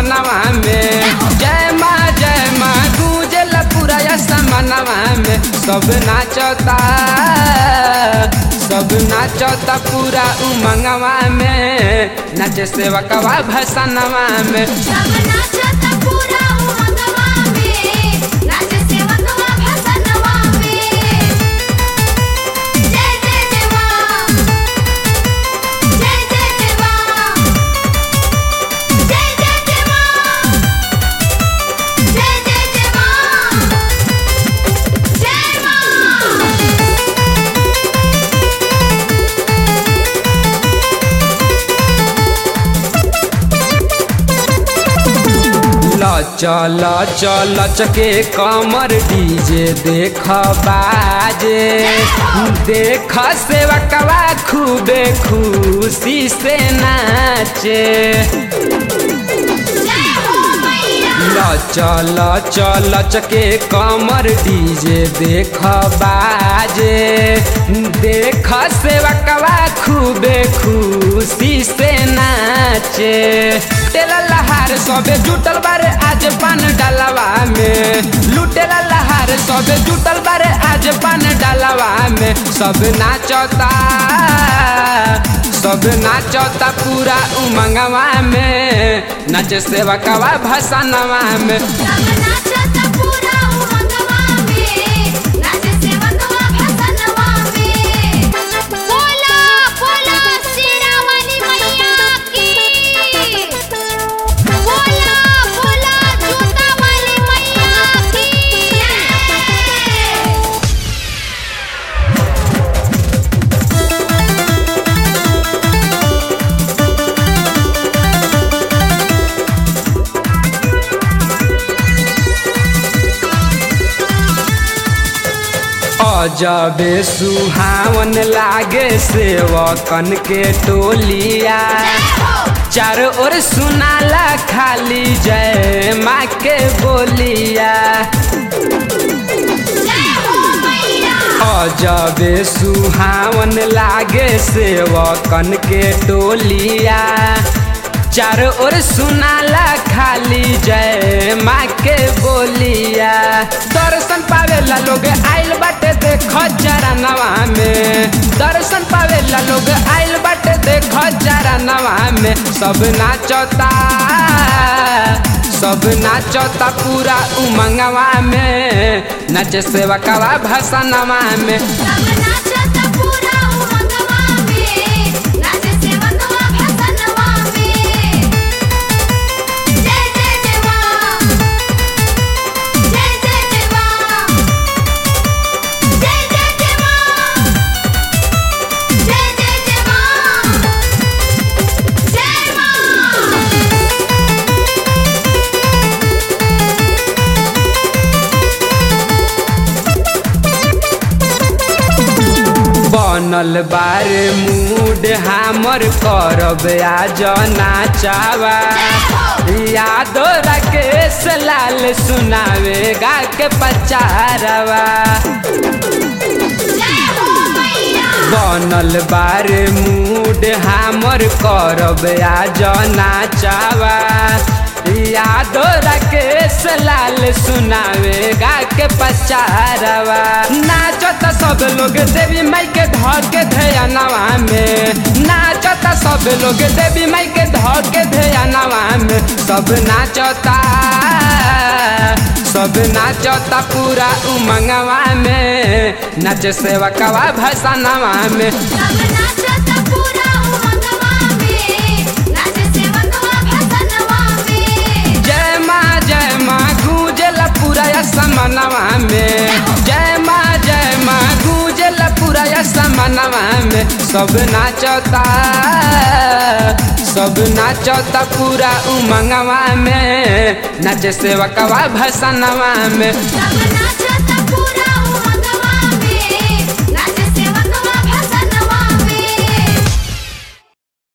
समनवा में। जय माँ गूंजल पूरा समनवा में। सब नाचता पूरा उमंगवा में। नाचे सेवकवा भसनवा में। सब नाचता पूरा उमंगवा में। नाचे सेवकवा भसनवा में। जय जय जय माँ। जय जय जय माँ। जय जय जय माँ। जय जय जय माँ। जय माँ। चल चल चके कमर डीजे देख बाजे। देख सेवकवा खूबे खुशी से नाचे। चल चल चके कमर डीजे देख बाजे। देख सेवकवा खूबे खुशी से नाचे। तेला लहार सबे जुटल बारे आज पान डालवा में। लुटेला लहार सबे जुटल बारे आज पान डालवा में। सब नाचता पूरा उमंगवा में। नाचे सेवकवा भसनवा में। सब नाचता पूरा उमंगवा में। नाचे सेवकवा भसनवा में। बोला बोला शेरावाली मैया की। बोला बोला जूतावाली मैया की। अजबे सुहावन लागे सेवकन के टोलिया। चारों ओर सुनाला खाली जय माँ के बोलिया। अजबे सुहावन लागे सेवकन के टोलिया। चारों ओर सुनाला खाली जय माँ के बोलिया। दर्शन पावेला लोग आइल बाटे देखो चरणवा में। दर्शन पावेला लोग आइल बाटे देखो चरणवा में। सब नाचता पूरा उमंगवा में। नाचे सेवकवा भसनवा में। सब नाचता पूरा उमंगवा में। नाचे सेवकवा भसनवा में। जय जय जय माँ। जय जय जय माँ। जय जय जय माँ। जय जय जय माँ। जय माँ। बनल बारे मूड हमर करब आज नाचावा। यादो राकेश लाल सुनावे गा के पचारवा। बनल बारे मूड हमर करब आज नाचावा। यादो राकेश लाल सुनावे गा के पचारवा। नाचत सब लोग देवी माई के धर के ध्यानवा में। नाचत सब लोग देवी माई के धर के ध्यानवा में। सब नाचता पूरा उमंगवा में। नाचे सेवकवा भसनवा में। सब नाचता पूरा उमंगवा में। नाचे सेवकवा भसनवा में। जय माँ गूंजल पूरा समनवा में। जय माँ गूंजल पूरा समनवा में। सब नाचता पूरा उमंगवा में। नाचे सेवकवा भसनवा में। सब नाचता